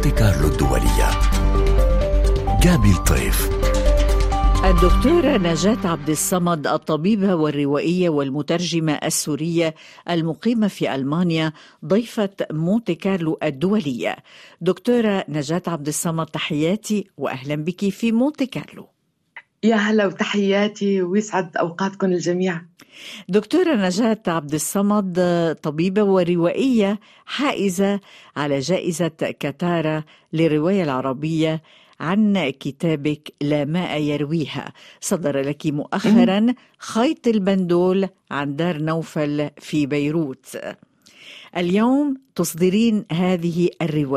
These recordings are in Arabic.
مونتي كارلو الدولية. جابي الطيف. الدكتورة نجاة عبد الصمد، الطبيبة والروائية والمترجمة السورية المقيمة في ألمانيا، ضيفة مونتي كارلو الدولية. دكتورة نجاة عبد الصمد، تحياتي وأهلا بك في مونتي كارلو. يا هلا وتحياتي ويسعد أوقاتكم الجميع. دكتورة نجاة عبد الصمد، طبيبة وروائية حائزة على جائزة كتارا للرواية العربية عن كتابك لا ماء يرويها. صدر لك مؤخرا خيط البندول عن دار نوفل في بيروت. اليوم تصدرين هذه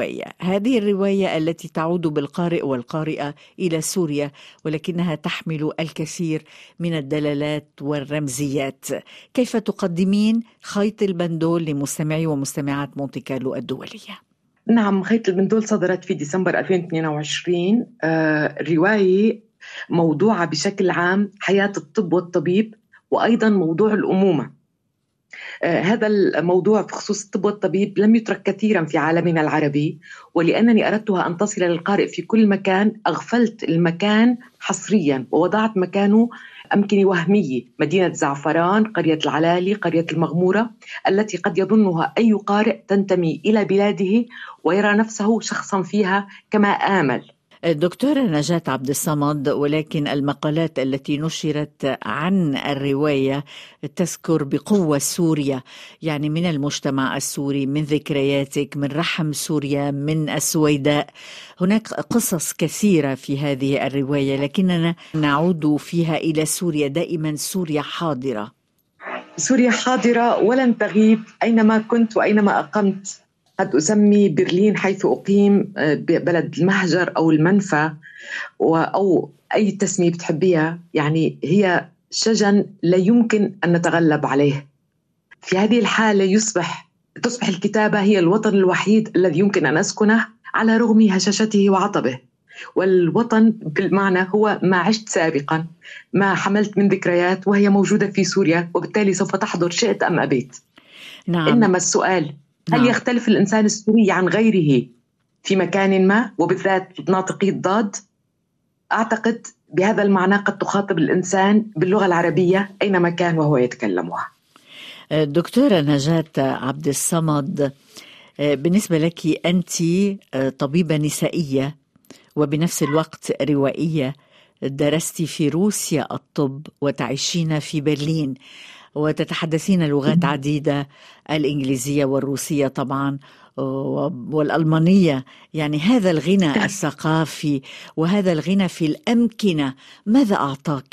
الرواية التي تعود بالقارئ والقارئة إلى سوريا، ولكنها تحمل الكثير من الدلالات والرمزيات. كيف تقدمين خيط البندول لمستمعي ومستمعات مونتي كارلو الدولية؟ نعم، خيط البندول صدرت في ديسمبر 2022. الرواية موضوعة بشكل عام حياة الطب والطبيب، وأيضا موضوع الأمومة. هذا الموضوع بخصوص الطب والطبيب لم يترك كثيرا في عالمنا العربي، ولأنني أردتها أن تصل للقارئ في كل مكان أغفلت المكان حصريا ووضعت مكانه أمكنة وهمية: مدينة زعفران، قرية العلالي، قرية المغمورة، التي قد يظنها أي قارئ تنتمي إلى بلاده ويرى نفسه شخصا فيها كما آمل. دكتورة نجاة عبد الصمد، ولكن المقالات التي نشرت عن الرواية تذكر بقوة سوريا، يعني من المجتمع السوري، من ذكرياتك، من رحم سوريا، من السويداء. هناك قصص كثيرة في هذه الرواية، لكننا نعود فيها إلى سوريا دائما. سوريا حاضرة، سوريا حاضرة ولن تغيب أينما كنت وأينما أقمت. قد أسمي برلين حيث أقيم بلد المهجر أو المنفى أو أي تسمية بتحبيها، يعني هي شجن لا يمكن أن نتغلب عليه. في هذه الحالة تصبح الكتابة هي الوطن الوحيد الذي يمكن أن أسكنه على رغم هشاشته وعطبه. والوطن بالمعنى هو ما عشت سابقا، ما حملت من ذكريات وهي موجودة في سوريا، وبالتالي سوف تحضر شئت أم أبيت. نعم. إنما السؤال: هل يختلف الإنسان السوري عن غيره في مكان ما، وبالذات ناطقي الضاد؟ أعتقد بهذا المعنى قد تخاطب الإنسان باللغة العربية أينما كان وهو يتكلمها. دكتورة نجاة عبد الصمد، بالنسبة لك أنت طبيبة نسائية وبنفس الوقت روائية، درست في روسيا الطب وتعيشين في برلين وتتحدثين لغات عديدة، الإنجليزية والروسية طبعا والألمانية. يعني هذا الغنى الثقافي وهذا الغنى في الأمكنة ماذا أعطاك؟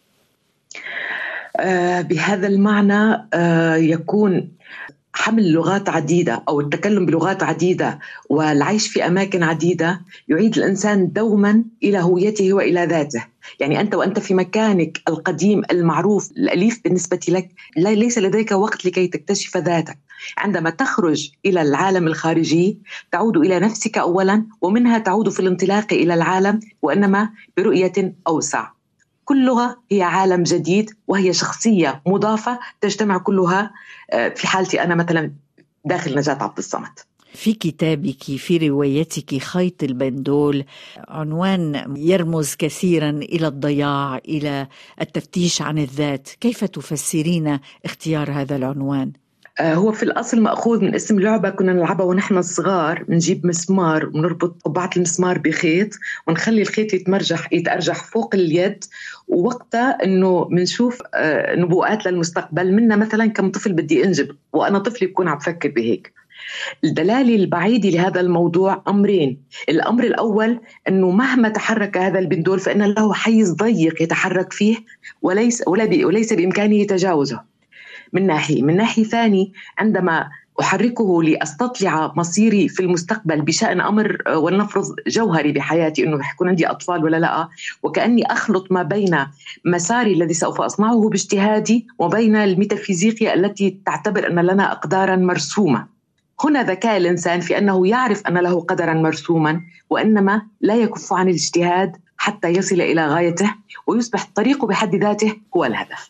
بهذا المعنى يكون حمل لغات عديدة أو التكلم بلغات عديدة والعيش في أماكن عديدة يعيد الإنسان دوما إلى هويته وإلى ذاته. يعني أنت وأنت في مكانك القديم المعروف الأليف بالنسبة لك ليس لديك وقت لكي تكتشف ذاتك. عندما تخرج إلى العالم الخارجي تعود إلى نفسك أولا، ومنها تعود في الانطلاق إلى العالم، وإنما برؤية أوسع. كل لغة هي عالم جديد وهي شخصية مضافة تجتمع كلها في حالتي أنا مثلا داخل نجاة عبد الصمد. في كتابك، في روايتك خيط البندول، عنوان يرمز كثيرا إلى الضياع، إلى التفتيش عن الذات. كيف تفسرين اختيار هذا العنوان؟ هو في الأصل مأخوذ من اسم لعبة كنا نلعبها ونحن صغار. بنجيب مسمار ونربط قبعة المسمار بخيط ونخلي الخيط يتأرجح فوق اليد، ووقتها إنه بنشوف نبوءات للمستقبل. منا مثلا كم طفل بدي أنجب وأنا طفلي بكون عم بفكر بهيك. الدلالة البعيدة لهذا الموضوع أمرين. الأمر الأول أنه مهما تحرك هذا البندول فإن له حيز ضيق يتحرك فيه وليس بإمكانه تجاوزه. من ناحية ثاني، عندما أحركه لأستطلع مصيري في المستقبل بشأن أمر ولنفرض جوهري بحياتي، أنه يكون عندي أطفال ولا لا، وكأني أخلط ما بين مساري الذي سوف أصنعه باجتهادي وبين الميتافيزيقيا التي تعتبر أن لنا أقدارا مرسومة. هنا ذكاء الإنسان في أنه يعرف أن له قدرا مرسوما، وإنما لا يكف عن الاجتهاد حتى يصل إلى غايته ويصبح الطريق بحد ذاته هو الهدف.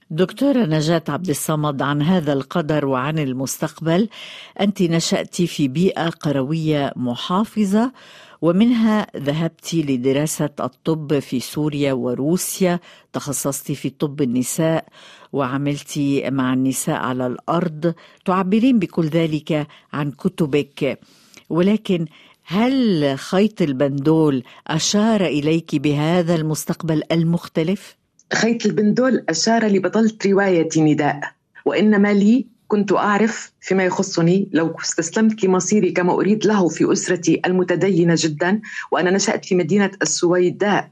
دكتورة نجاة عبد الصمد، عن هذا القدر وعن المستقبل، أنت نشأتِ في بيئة قروية محافظة، ومنها ذهبت لدراسة الطب في سوريا وروسيا، تخصصت في طب النساء وعملت مع النساء على الأرض، تعبرين بكل ذلك عن كتبك، ولكن هل خيط البندول أشار إليك بهذا المستقبل المختلف؟ خيط البندول أشار لبطلة روايتي نداء، وإنما لي كنت أعرف فيما يخصني لو استسلمت لمصيري كما أريد له في أسرتي المتدينة جدا. وأنا نشأت في مدينة السويداء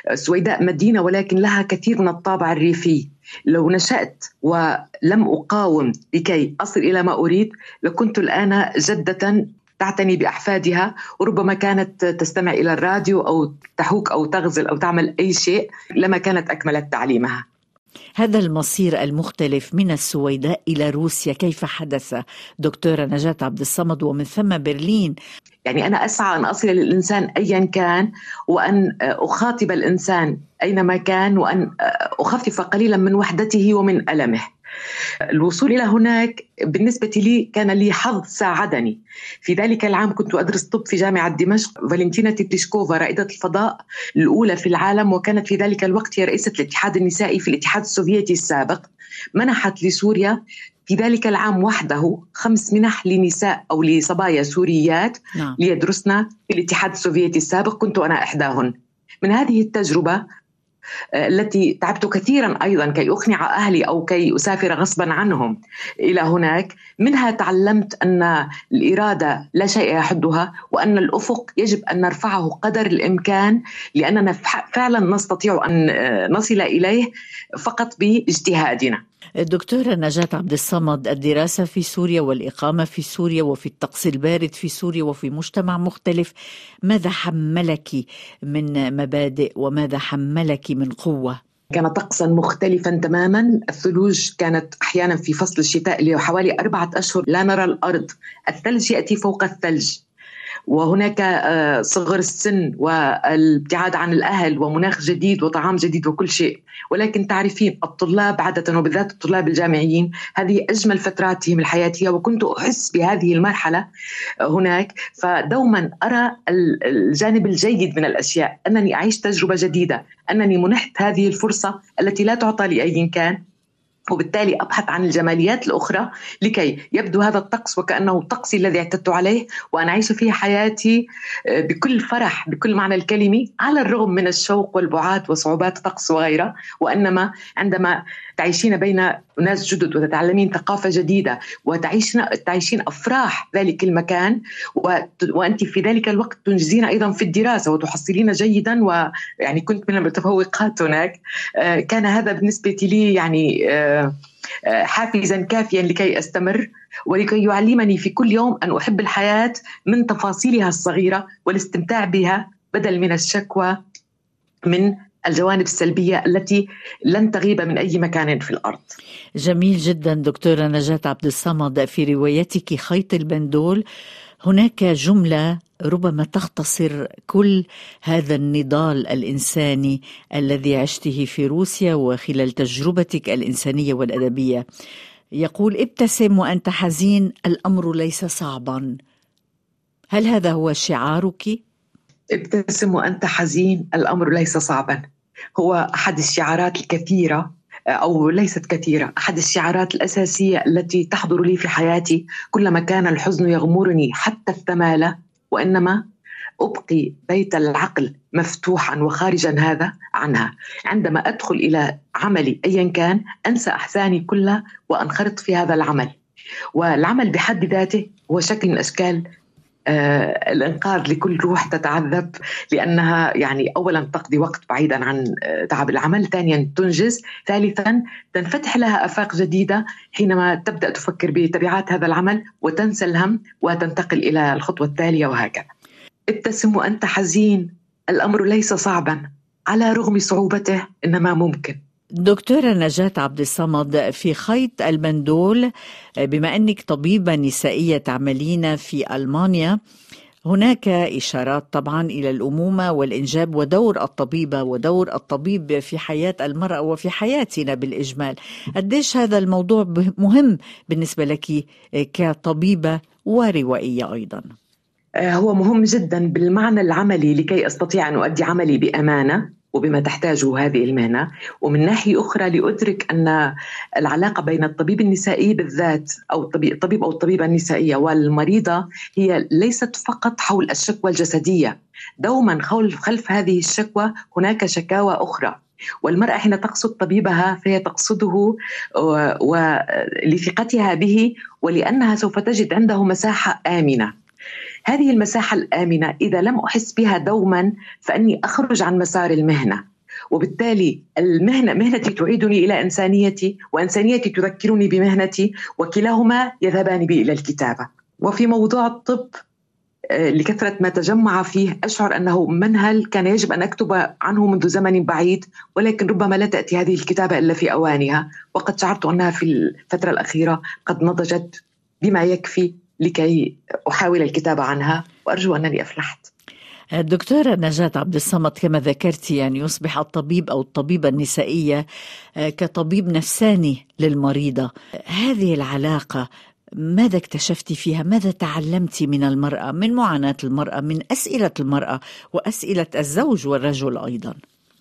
مدينة ولكن لها كثير من الطابع الريفي. لو نشأت ولم أقاوم لكي أصل إلى ما أريد لكنت الآن جدة تعتني بأحفادها، وربما كانت تستمع إلى الراديو أو تحوك أو تغزل أو تعمل أي شيء لما كانت أكملت تعليمها. هذا المصير المختلف من السويداء إلى روسيا كيف حدث دكتورة نجاة عبد الصمد، ومن ثم برلين؟ يعني أنا أسعى أن أصل للإنسان أيا كان، وأن أخاطب الإنسان أينما كان، وأن أخفف قليلا من وحدته ومن ألمه. الوصول إلى هناك بالنسبة لي كان لي حظ ساعدني. في ذلك العام كنت أدرس طب في جامعة دمشق. فالنتينا تيبليشكوفا رائدة الفضاء الأولى في العالم، وكانت في ذلك الوقت هي رئيسة الاتحاد النسائي في الاتحاد السوفيتي السابق، منحت لسوريا في ذلك العام وحده 5 منح لنساء أو لصبايا سوريات ليدرسنا في الاتحاد السوفيتي السابق، كنت أنا إحداهن. من هذه التجربة التي تعبت كثيرا أيضا كي أقنع أهلي أو كي أسافر غصبا عنهم إلى هناك، منها تعلمت أن الإرادة لا شيء يحدها، وأن الأفق يجب أن نرفعه قدر الإمكان، لأننا فعلا نستطيع أن نصل إليه فقط باجتهادنا. دكتورة نجاة عبد الصمد، الدراسة في سوريا والإقامة في سوريا وفي الطقس البارد في سوريا وفي مجتمع مختلف، ماذا حملك من مبادئ وماذا حملك من قوة؟ كان طقسا مختلفا تماما. الثلوج كانت أحيانا في فصل الشتاء اللي حوالي 4 أشهر لا نرى الأرض، الثلج يأتي فوق الثلج، وهناك صغر السن والابتعاد عن الأهل ومناخ جديد وطعام جديد وكل شيء. ولكن تعرفين الطلاب عادة وبالذات الطلاب الجامعيين هذه أجمل فتراتهم الحياتية، وكنت أحس بهذه المرحلة هناك. فدوما أرى الجانب الجيد من الأشياء، أنني أعيش تجربة جديدة، أنني منحت هذه الفرصة التي لا تعطى لأي كان، وبالتالي أبحث عن الجماليات الأخرى لكي يبدو هذا الطقس وكأنه طقسي الذي اعتدت عليه، وأنا أعيش فيه حياتي بكل فرح بكل معنى الكلمة، على الرغم من الشوق والبعاد وصعوبات الطقس وغيره. وإنما عندما تعيشين بين ناس جدد وتتعلمين ثقافة جديدة وتعيشين أفراح ذلك المكان، وأنت في ذلك الوقت تنجزين أيضا في الدراسة وتحصلين جيدا، ويعني كنت من المتفوقات هناك. كان هذا بالنسبة لي يعني حافزا كافيا لكي أستمر، ولكي يعلمني في كل يوم أن أحب الحياة من تفاصيلها الصغيرة والاستمتاع بها، بدل من الشكوى من الجوانب السلبية التي لن تغيب من أي مكان في الأرض. جميل جدا دكتورة نجاة عبد الصمد. في روايتك خيط البندول هناك جملة ربما تختصر كل هذا النضال الإنساني الذي عشته في روسيا وخلال تجربتك الإنسانية والأدبية. يقول: ابتسم وأنت حزين، الأمر ليس صعبا. هل هذا هو شعارك؟ ابتسم وأنت حزين، الأمر ليس صعبا هو أحد الشعارات الكثيرة، أو ليست كثيرة، أحد الشعارات الأساسية التي تحضر لي في حياتي كلما كان الحزن يغمرني حتى الثمالة، وإنما أبقي بيت العقل مفتوحا وخارجا هذا عنها. عندما أدخل إلى عملي أيا كان أنسى أحزاني كلها وأنخرط في هذا العمل، والعمل بحد ذاته هو شكل من أشكال الإنقاذ لكل روح تتعذب، لأنها يعني أولا تقضي وقت بعيدا عن تعب العمل، ثانيا تنجز، ثالثا تنفتح لها آفاق جديدة حينما تبدأ تفكر بتبعات هذا العمل وتنسى الهم وتنتقل إلى الخطوة التالية، وهكذا. ابتسم وأنت حزين، الأمر ليس صعبا، على رغم صعوبته إنما ممكن. دكتورة نجاة عبد الصمد، في خيط البندول، بما أنك طبيبة نسائية تعملين في ألمانيا، هناك إشارات طبعا إلى الأمومة والإنجاب ودور الطبيبة ودور الطبيب في حياة المرأة وفي حياتنا بالإجمال. قديش هذا الموضوع مهم بالنسبة لك كطبيبة وروائية أيضا؟ هو مهم جدا بالمعنى العملي لكي أستطيع أن أؤدي عملي بأمانة وبما تحتاجه هذه المهنة، ومن ناحية أخرى لأدرك أن العلاقة بين الطبيب النسائي بالذات أو الطبيب أو الطبيبة النسائية والمريضة هي ليست فقط حول الشكوى الجسدية، دوما خلف هذه الشكوى هناك شكاوى أخرى، والمرأة حين تقصد طبيبها فهي تقصده ولثقتها به ولأنها سوف تجد عنده مساحة آمنة. هذه المساحة الآمنة إذا لم أحس بها دوما فأني أخرج عن مسار المهنة، وبالتالي مهنتي تعيدني إلى إنسانيتي وإنسانيتي تذكرني بمهنتي، وكلاهما يذهبان بي إلى الكتابة. وفي موضوع الطب لكثرة ما تجمع فيه أشعر أنه منهل كان يجب أن أكتب عنه منذ زمن بعيد، ولكن ربما لا تأتي هذه الكتابة إلا في أوانها، وقد شعرت أنها في الفترة الأخيرة قد نضجت بما يكفي لكي أحاول الكتابة عنها، وأرجو أنني أفلحت. دكتورة نجاة عبد الصمد، كما ذكرت يعني يصبح الطبيب أو الطبيبة النسائية كطبيب نفساني للمريضة. هذه العلاقة ماذا اكتشفتي فيها؟ ماذا تعلمتي من المرأة، من معاناة المرأة، من أسئلة المرأة وأسئلة الزوج والرجل أيضا؟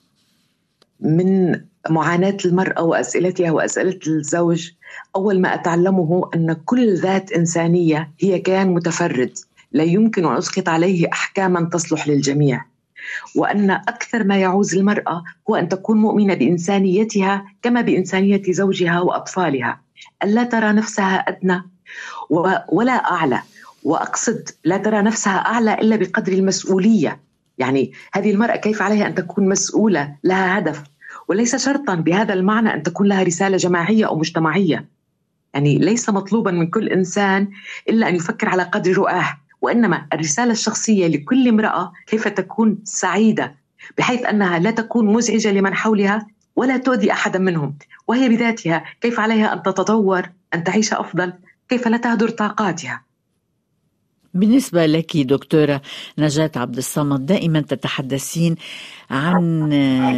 من معاناة المرأة وأسئلتها وأسئلة الزوج، أول ما أتعلمه أن كل ذات إنسانية هي كيان متفرد لا يمكن أن أسقط عليه أحكاما تصلح للجميع، وأن أكثر ما يعوز المرأة هو أن تكون مؤمنة بإنسانيتها كما بإنسانية زوجها وأطفالها، ألا ترى نفسها أدنى ولا أعلى، وأقصد لا ترى نفسها أعلى إلا بقدر المسؤولية. يعني هذه المرأة كيف عليها أن تكون مسؤولة، لها هدف، وليس شرطا بهذا المعنى أن تكون لها رسالة جماعية أو مجتمعية. يعني ليس مطلوبا من كل إنسان إلا أن يفكر على قدر رؤاه، وإنما الرسالة الشخصية لكل امرأة كيف تكون سعيدة بحيث أنها لا تكون مزعجة لمن حولها ولا تؤذي أحدا منهم، وهي بذاتها كيف عليها أن تتطور، أن تعيش أفضل، كيف لا تهدر طاقاتها. بالنسبة لك دكتورة نجاة عبد الصمد، دائما تتحدثين عن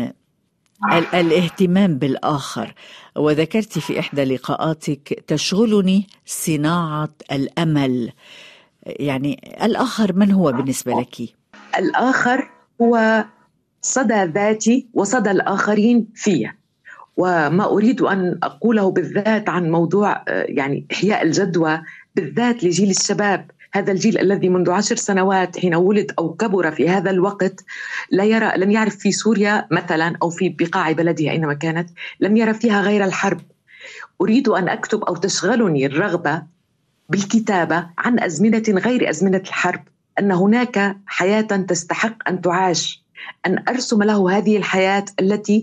الاهتمام بالآخر، وذكرت في إحدى لقاءاتك تشغلني صناعة الأمل. يعني الآخر من هو بالنسبة لك؟ الآخر هو صدى ذاتي وصدى الآخرين فيه، وما أريد أن أقوله بالذات عن موضوع يعني إحياء الجدوى بالذات لجيل الشباب، هذا الجيل الذي منذ 10 سنوات حين ولد أو كبر في هذا الوقت لم يعرف في سوريا مثلا أو في بقاع بلدها أينما كانت، لم يرى فيها غير الحرب. أريد أن أكتب أو تشغلني الرغبة بالكتابة عن أزمنة غير أزمنة الحرب، أن هناك حياة تستحق أن تعاش، أن أرسم له هذه الحياة التي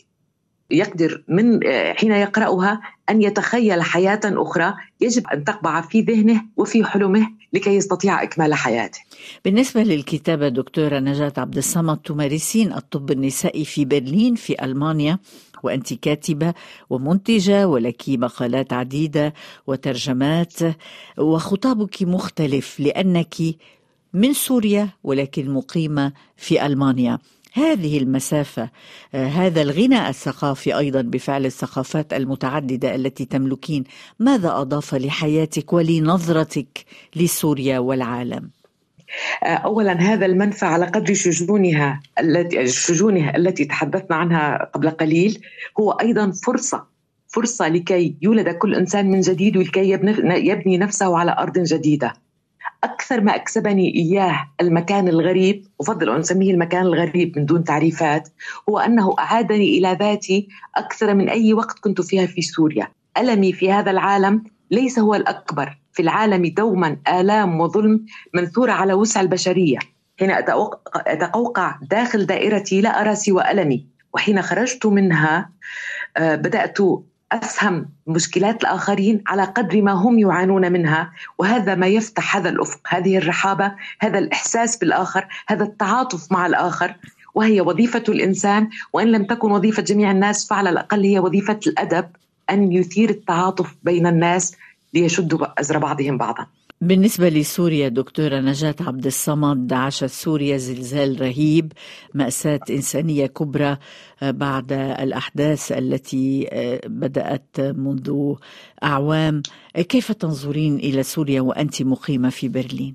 يقدر من حين يقرأها أن يتخيل حياة أخرى يجب أن تقبع في ذهنه وفي حلمه لكي يستطيع إكمال حياته. بالنسبة للكتابة دكتورة نجاة عبد الصمد، تمارسين الطب النسائي في برلين في ألمانيا، وأنت كاتبة ومنتجة ولك مقالات عديدة وترجمات، وخطابك مختلف لأنك من سوريا ولكن مقيمة في ألمانيا. هذه المسافة، هذا الغناء الثقافي أيضا بفعل الثقافات المتعددة التي تملكين، ماذا أضاف لحياتك ولنظرتك لسوريا والعالم؟ أولا هذا المنفى على قدر شجونها التي تحدثنا عنها قبل قليل هو أيضا فرصة لكي يولد كل إنسان من جديد ولكي يبني نفسه على أرض جديدة. أكثر ما أكسبني إياه المكان الغريب، أفضل أن أسميه المكان الغريب من دون تعريفات، هو أنه أعادني إلى ذاتي أكثر من أي وقت كنت فيها في سوريا. ألمي في هذا العالم ليس هو الأكبر، في العالم دوما آلام وظلم منثورة على وسع البشرية. حين أتقوقع داخل دائرتي لا أرى سوى ألمي، وحين خرجت منها بدأت أفهم مشكلات الآخرين على قدر ما هم يعانون منها، وهذا ما يفتح هذا الأفق، هذه الرحابة، هذا الإحساس بالآخر، هذا التعاطف مع الآخر، وهي وظيفة الإنسان، وإن لم تكن وظيفة جميع الناس فعلى الأقل هي وظيفة الأدب أن يثير التعاطف بين الناس ليشدوا أزر بعضهم بعضا. بالنسبة لسوريا دكتورة نجاة عبد الصمد، عاشت سوريا زلزال رهيب، مأساة إنسانية كبرى بعد الأحداث التي بدأت منذ أعوام. كيف تنظرين إلى سوريا وأنت مقيمة في برلين؟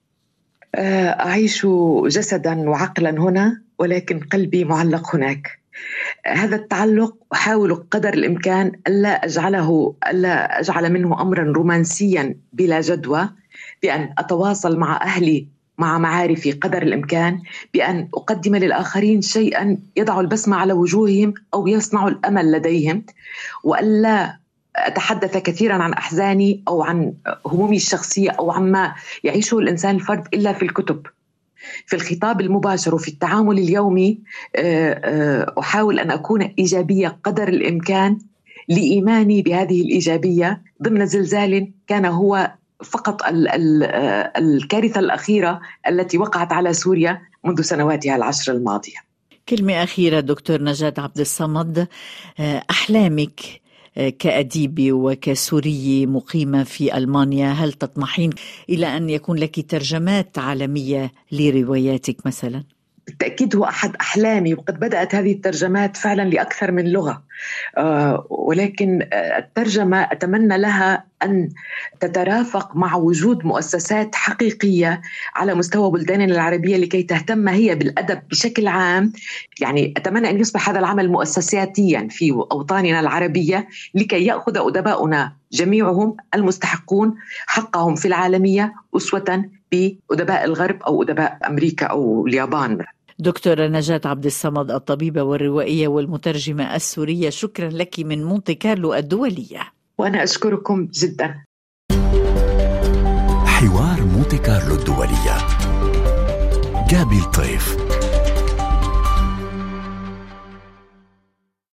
أعيش جسدا وعقلا هنا، ولكن قلبي معلق هناك. هذا التعلق أحاول قدر الإمكان ألا أجعل منه أمرا رومانسيا بلا جدوى، بأن أتواصل مع أهلي مع معارفي قدر الإمكان، بأن أقدم للآخرين شيئا يضع البسمة على وجوههم أو يصنع الأمل لديهم، وألا أتحدث كثيرا عن أحزاني أو عن همومي الشخصية أو عما يعيشه الإنسان الفرد إلا في الكتب. في الخطاب المباشر وفي التعامل اليومي أحاول أن أكون إيجابية قدر الإمكان، لإيماني بهذه الإيجابية ضمن زلزال كان هو فقط الكارثة الأخيرة التي وقعت على سوريا منذ سنواتها 10 الماضية. كلمة أخيرة دكتور نجاة عبد الصمد، أحلامك كأديبة وكسورية مقيمة في ألمانيا، هل تطمحين إلى أن يكون لك ترجمات عالمية لرواياتك مثلا؟ بالتأكيد هو أحد أحلامي، وقد بدأت هذه الترجمات فعلا لأكثر من لغة، ولكن الترجمة أتمنى لها أن تترافق مع وجود مؤسسات حقيقية على مستوى بلداننا العربية لكي تهتم هي بالأدب بشكل عام. يعني أتمنى أن يصبح هذا العمل مؤسساتيا في أوطاننا العربية لكي يأخذ أدباؤنا جميعهم المستحقون حقهم في العالمية أسوة بأدباء الغرب أو أدباء أمريكا أو اليابان. دكتورة نجاة عبد الصمد، الطبيبة والروائية والمترجمة السورية، شكرا لك من مونتي كارلو الدولية. وأنا أشكركم جدا. حوار مونتي كارلو الدولية، جابي الطيف.